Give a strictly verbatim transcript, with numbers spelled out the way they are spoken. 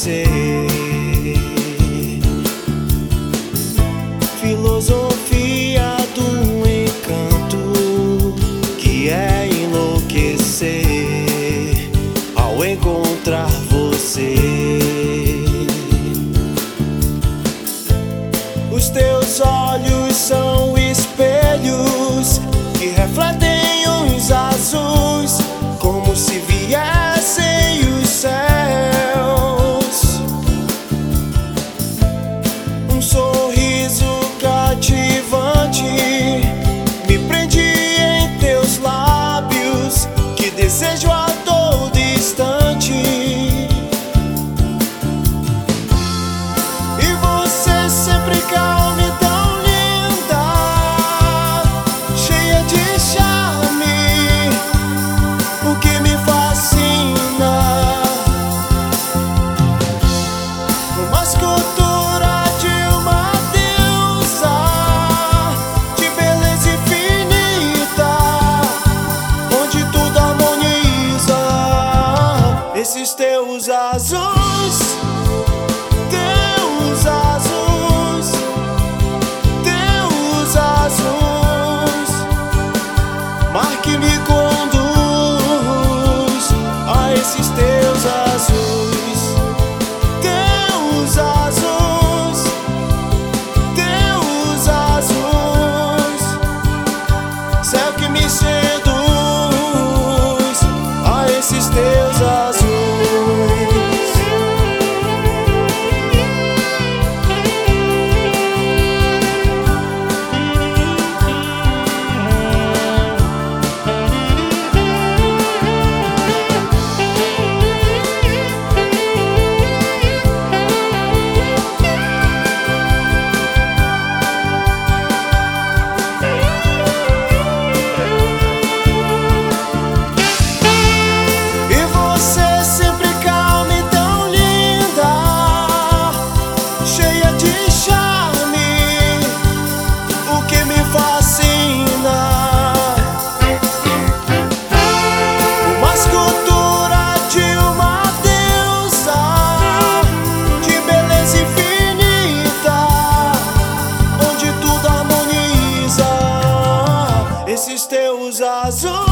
você. Filosofia do encanto que é enlouquecer ao encontrar você. Os teus olhos são espelhos que refletem uns azuis, como se viessem os céus. Um sorriso cativante me prende em teus lábios, que desejo a todo instante. E você sempre calma e tão linda, cheia de charme, o que me fascina. Uma escultura de uma deusa, de beleza infinita, onde tudo harmoniza. Esses teus azuis, teus azuis, teus azuis, mar que me conduz a esses teus azuis, teus azuis, teus azuis, céu que me seduz a esses teus azuis. Esses teus azuis.